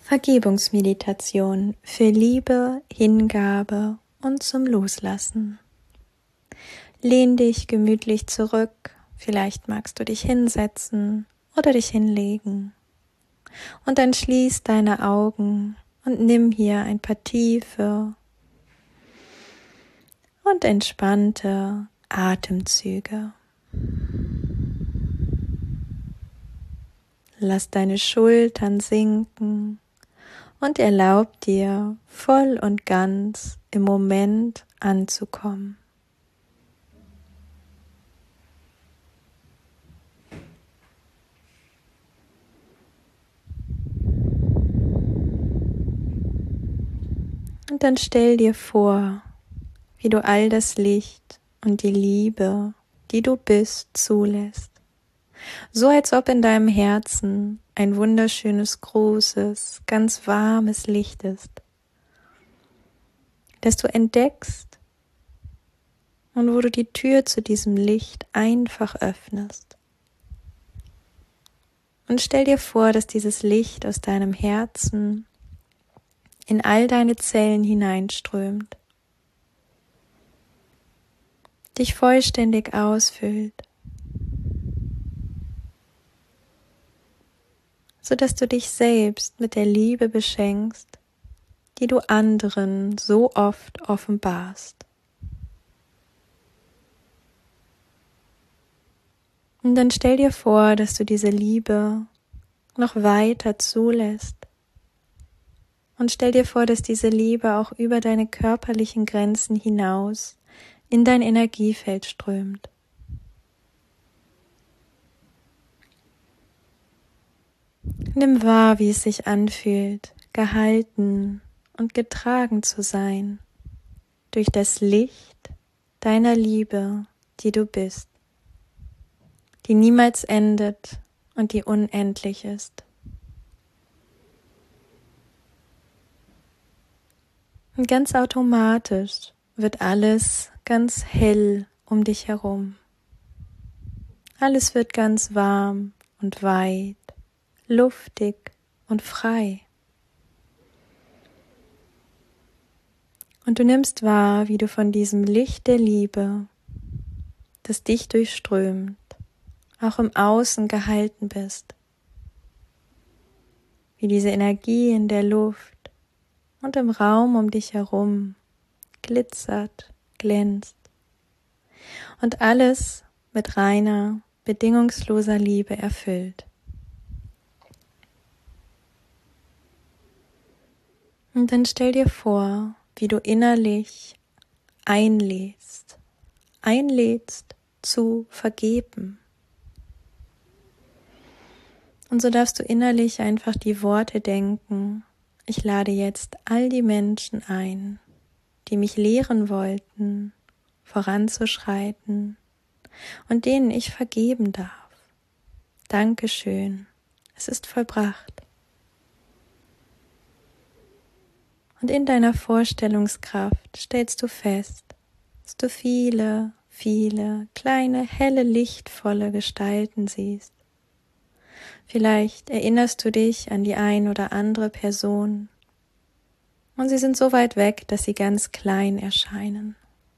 Vergebungsmeditation für Liebe, Hingabe und zum Loslassen. Lehn dich gemütlich zurück, vielleicht magst du dich hinsetzen oder dich hinlegen. Und dann schließ deine Augen und nimm hier ein paar tiefe und entspannte Atemzüge. Lass deine Schultern sinken und erlaub dir, voll und ganz im Moment anzukommen. Und dann stell dir vor, wie du all das Licht und die Liebe, die du bist, zulässt. So als ob in deinem Herzen ein wunderschönes, großes, ganz warmes Licht ist, das du entdeckst und wo du die Tür zu diesem Licht einfach öffnest. Und stell dir vor, dass dieses Licht aus deinem Herzen in all deine Zellen hineinströmt, dich vollständig ausfüllt, sodass du dich selbst mit der Liebe beschenkst, die du anderen so oft offenbarst. Und dann stell dir vor, dass du diese Liebe noch weiter zulässt. Und stell dir vor, dass diese Liebe auch über deine körperlichen Grenzen hinaus in dein Energiefeld strömt. Nimm wahr, wie es sich anfühlt, gehalten und getragen zu sein durch das Licht deiner Liebe, die du bist, die niemals endet und die unendlich ist. Und ganz automatisch wird alles ganz hell um dich herum. Alles wird ganz warm und weit, luftig und frei. Und du nimmst wahr, wie du von diesem Licht der Liebe, das dich durchströmt, auch im Außen gehalten bist. Wie diese Energie in der Luft und im Raum um dich herum glitzert, glänzt und alles mit reiner, bedingungsloser Liebe erfüllt. Und dann stell dir vor, wie du innerlich einlädst zu vergeben. Und so darfst du innerlich einfach die Worte denken: Ich lade jetzt all die Menschen ein, die mich lehren wollten, voranzuschreiten und denen ich vergeben darf. Dankeschön, es ist vollbracht. Und in deiner Vorstellungskraft stellst du fest, dass du viele, viele kleine, helle, lichtvolle Gestalten siehst. Vielleicht erinnerst du dich an die ein oder andere Person und sie sind so weit weg, dass sie ganz klein erscheinen.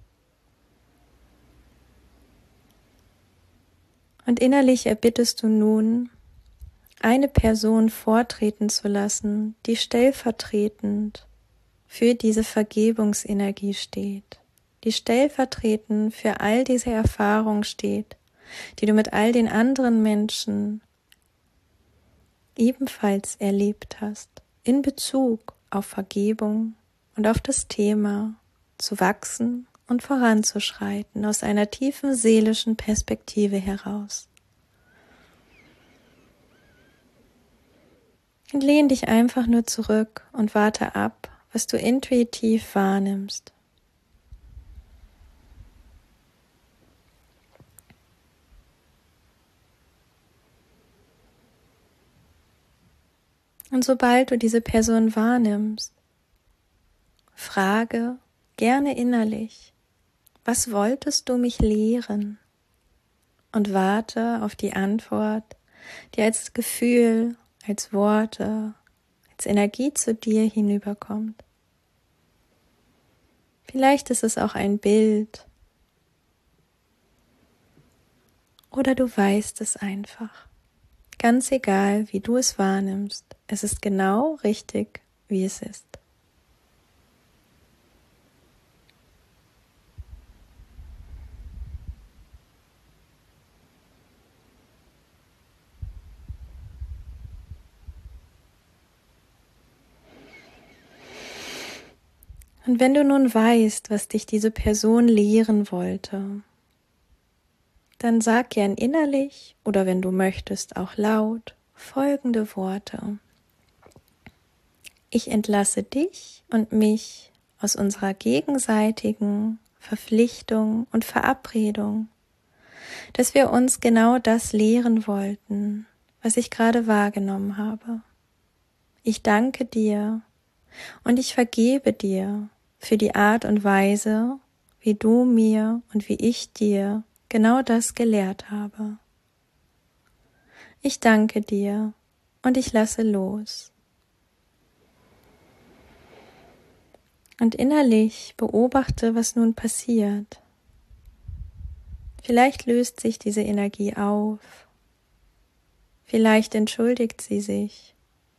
Und innerlich erbittest du nun, eine Person vortreten zu lassen, die stellvertretend für diese Vergebungsenergie steht, die stellvertretend für all diese Erfahrungen steht, die du mit all den anderen Menschen ebenfalls erlebt hast, in Bezug auf Vergebung und auf das Thema zu wachsen und voranzuschreiten aus einer tiefen seelischen Perspektive heraus. Und lehn dich einfach nur zurück und warte ab, was du intuitiv wahrnimmst. Und sobald du diese Person wahrnimmst, frage gerne innerlich: Was wolltest du mich lehren? Und warte auf die Antwort, die als Gefühl, als Worte, als Energie zu dir hinüberkommt. Vielleicht ist es auch ein Bild oder du weißt es einfach. Ganz egal, wie du es wahrnimmst, es ist genau richtig, wie es ist. Und wenn du nun weißt, was dich diese Person lehren wollte, dann sag gern innerlich oder wenn du möchtest auch laut folgende Worte. Ich entlasse dich und mich aus unserer gegenseitigen Verpflichtung und Verabredung, dass wir uns genau das lehren wollten, was ich gerade wahrgenommen habe. Ich danke dir und ich vergebe dir für die Art und Weise, wie du mir und wie ich dir genau das gelehrt habe. Ich danke dir und ich lasse los. Und innerlich beobachte, was nun passiert. Vielleicht löst sich diese Energie auf. Vielleicht entschuldigt sie sich.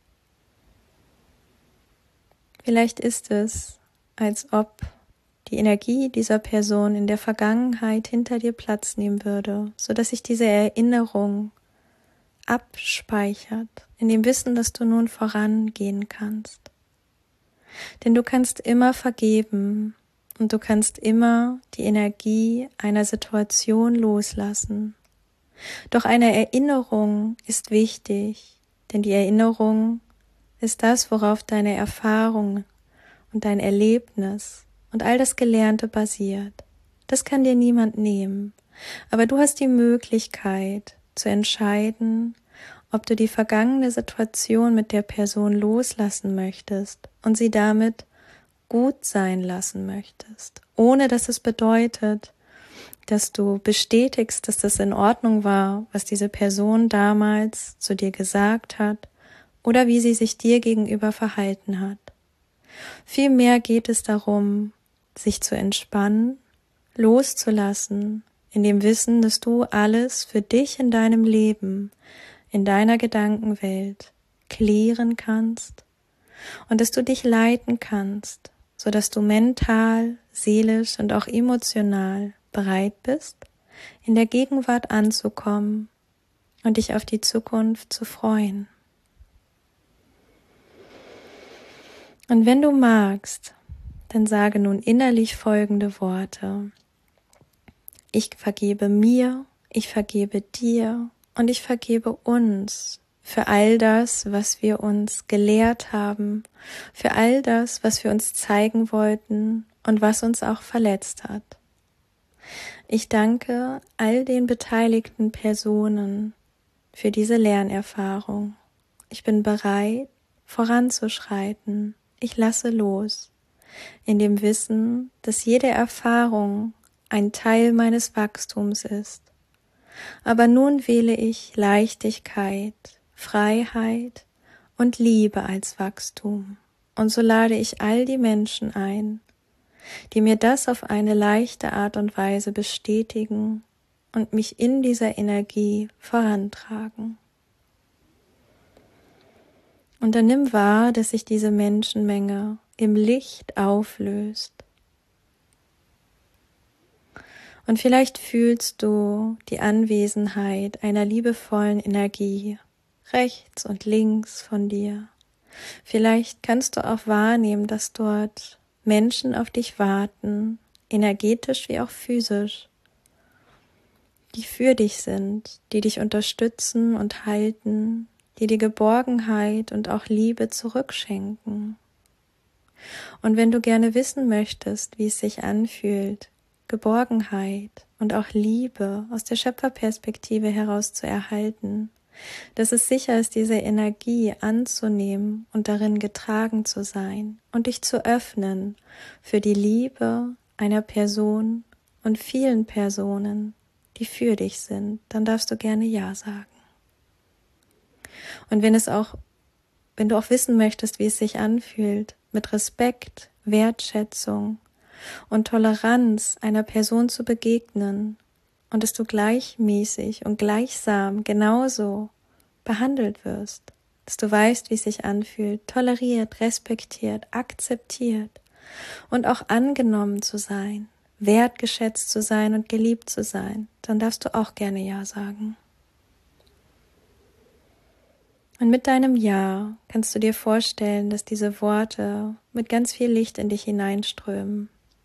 Vielleicht ist es, als ob die Energie dieser Person in der Vergangenheit hinter dir Platz nehmen würde, sodass sich diese Erinnerung abspeichert, in dem Wissen, dass du nun vorangehen kannst. Denn du kannst immer vergeben und du kannst immer die Energie einer Situation loslassen. Doch eine Erinnerung ist wichtig, denn die Erinnerung ist das, worauf deine Erfahrung und dein Erlebnis und all das Gelernte basiert. Das kann dir niemand nehmen, aber du hast die Möglichkeit zu entscheiden, ob du die vergangene Situation mit der Person loslassen möchtest und sie damit gut sein lassen möchtest, ohne dass es bedeutet, dass du bestätigst, dass das in Ordnung war, was diese Person damals zu dir gesagt hat oder wie sie sich dir gegenüber verhalten hat. Vielmehr geht es darum, sich zu entspannen, loszulassen, in dem Wissen, dass du alles für dich in deinem Leben, in deiner Gedankenwelt klären kannst und dass du dich leiten kannst, sodass du mental, seelisch und auch emotional bereit bist, in der Gegenwart anzukommen und dich auf die Zukunft zu freuen. Und wenn du magst, dann sage nun innerlich folgende Worte. Ich vergebe mir, ich vergebe dir und ich vergebe uns für all das, was wir uns gelehrt haben, für all das, was wir uns zeigen wollten und was uns auch verletzt hat. Ich danke all den beteiligten Personen für diese Lernerfahrung. Ich bin bereit, voranzuschreiten. Ich lasse los, in dem Wissen, dass jede Erfahrung ein Teil meines Wachstums ist. Aber nun wähle ich Leichtigkeit, Freiheit und Liebe als Wachstum. Und so lade ich all die Menschen ein, die mir das auf eine leichte Art und Weise bestätigen und mich in dieser Energie vorantragen. Und dann nimm wahr, dass sich diese Menschenmenge im Licht auflöst. Und vielleicht fühlst du die Anwesenheit einer liebevollen Energie rechts und links von dir. Vielleicht kannst du auch wahrnehmen, dass dort Menschen auf dich warten, energetisch wie auch physisch, die für dich sind, die dich unterstützen und halten, die dir Geborgenheit und auch Liebe zurückschenken. Und wenn du gerne wissen möchtest, wie es sich anfühlt, Geborgenheit und auch Liebe aus der Schöpferperspektive heraus zu erhalten, dass es sicher ist, diese Energie anzunehmen und darin getragen zu sein und dich zu öffnen für die Liebe einer Person und vielen Personen, die für dich sind, dann darfst du gerne Ja sagen. Und wenn wenn du auch wissen möchtest, wie es sich anfühlt, mit Respekt, Wertschätzung und Toleranz einer Person zu begegnen und dass du gleichmäßig und gleichsam genauso behandelt wirst, dass du weißt, wie es sich anfühlt, toleriert, respektiert, akzeptiert und auch angenommen zu sein, wertgeschätzt zu sein und geliebt zu sein, dann darfst du auch gerne Ja sagen. Und mit deinem Ja kannst du dir vorstellen, dass diese Worte mit ganz viel Licht in dich hineinströmen,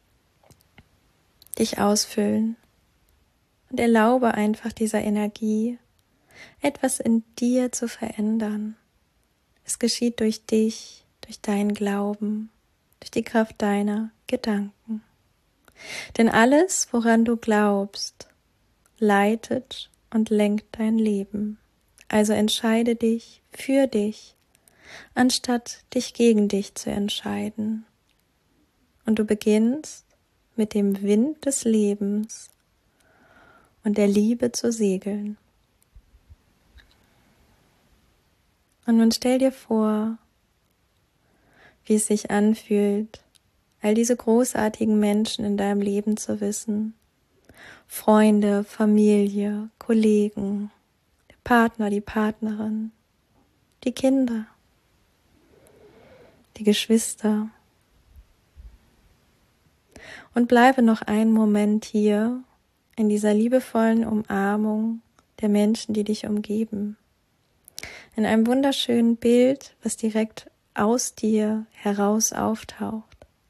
dich ausfüllen und erlaube einfach dieser Energie, etwas in dir zu verändern. Es geschieht durch dich, durch deinen Glauben, durch die Kraft deiner Gedanken. Denn alles, woran du glaubst, leitet und lenkt dein Leben. Also entscheide dich für dich, anstatt dich gegen dich zu entscheiden. Und du beginnst mit dem Wind des Lebens und der Liebe zu segeln. Und nun stell dir vor, wie es sich anfühlt, all diese großartigen Menschen in deinem Leben zu wissen. Freunde, Familie, Kollegen, der Partner, die Partnerin, die Kinder, die Geschwister. Und bleibe noch einen Moment hier in dieser liebevollen Umarmung der Menschen, die dich umgeben. In einem wunderschönen Bild, was direkt aus dir heraus auftaucht.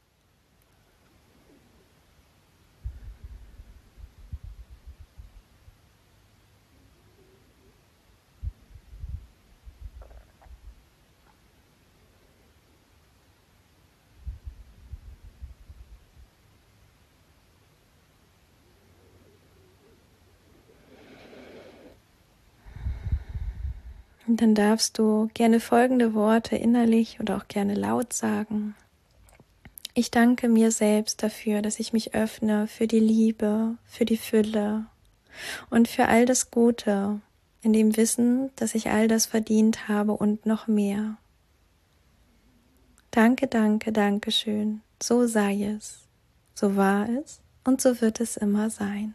Und dann darfst du gerne folgende Worte innerlich oder auch gerne laut sagen. Ich danke mir selbst dafür, dass ich mich öffne für die Liebe, für die Fülle und für all das Gute, in dem Wissen, dass ich all das verdient habe und noch mehr. Danke, danke, danke schön. So sei es, so war es und so wird es immer sein.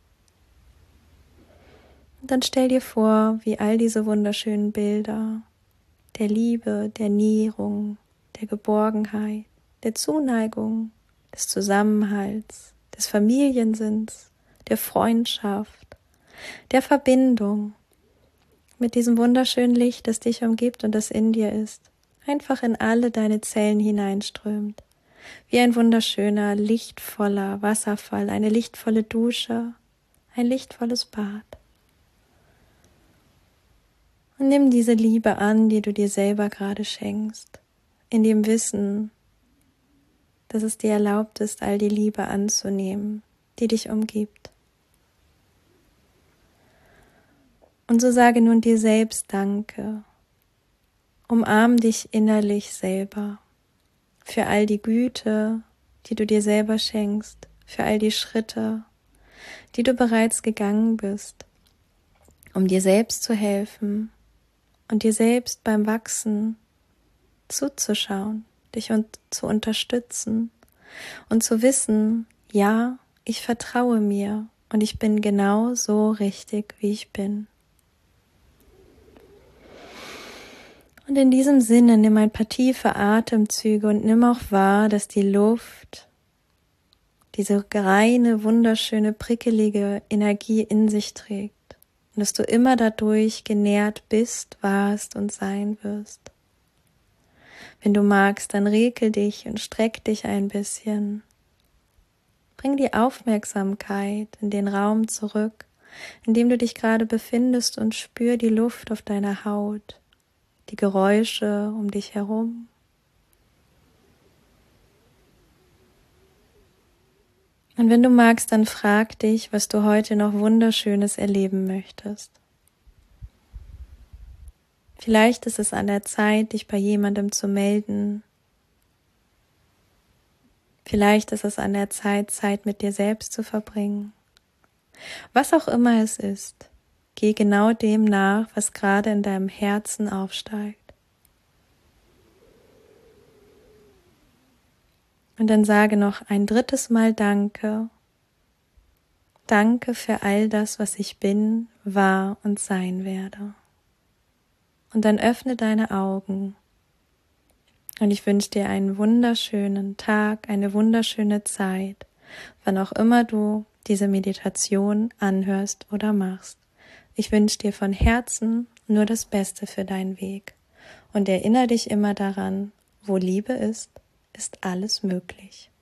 Und dann stell dir vor, wie all diese wunderschönen Bilder der Liebe, der Nährung, der Geborgenheit, der Zuneigung, des Zusammenhalts, des Familiensinns, der Freundschaft, der Verbindung mit diesem wunderschönen Licht, das dich umgibt und das in dir ist, einfach in alle deine Zellen hineinströmt, wie ein wunderschöner, lichtvoller Wasserfall, eine lichtvolle Dusche, ein lichtvolles Bad. Und nimm diese Liebe an, die du dir selber gerade schenkst, in dem Wissen, dass es dir erlaubt ist, all die Liebe anzunehmen, die dich umgibt. Und so sage nun dir selbst Danke. Umarm dich innerlich selber für all die Güte, die du dir selber schenkst, für all die Schritte, die du bereits gegangen bist, um dir selbst zu helfen und dir selbst beim Wachsen zuzuschauen, dich zu unterstützen und zu wissen, ja, ich vertraue mir und ich bin genau so richtig, wie ich bin. Und in diesem Sinne nimm ein paar tiefe Atemzüge und nimm auch wahr, dass die Luft diese reine, wunderschöne, prickelige Energie in sich trägt und dass du immer dadurch genährt bist, warst und sein wirst. Wenn du magst, dann rekel dich und streck dich ein bisschen. Bring die Aufmerksamkeit in den Raum zurück, in dem du dich gerade befindest und spür die Luft auf deiner Haut, die Geräusche um dich herum. Und wenn du magst, dann frag dich, was du heute noch Wunderschönes erleben möchtest. Vielleicht ist es an der Zeit, dich bei jemandem zu melden. Vielleicht ist es an der Zeit, Zeit mit dir selbst zu verbringen. Was auch immer es ist, geh genau dem nach, was gerade in deinem Herzen aufsteigt. Und dann sage noch ein drittes Mal Danke. Danke für all das, was ich bin, war und sein werde. Und dann öffne deine Augen. Und ich wünsche dir einen wunderschönen Tag, eine wunderschöne Zeit, wann auch immer du diese Meditation anhörst oder machst. Ich wünsche dir von Herzen nur das Beste für deinen Weg. Und erinnere dich immer daran, wo Liebe ist, ist alles möglich.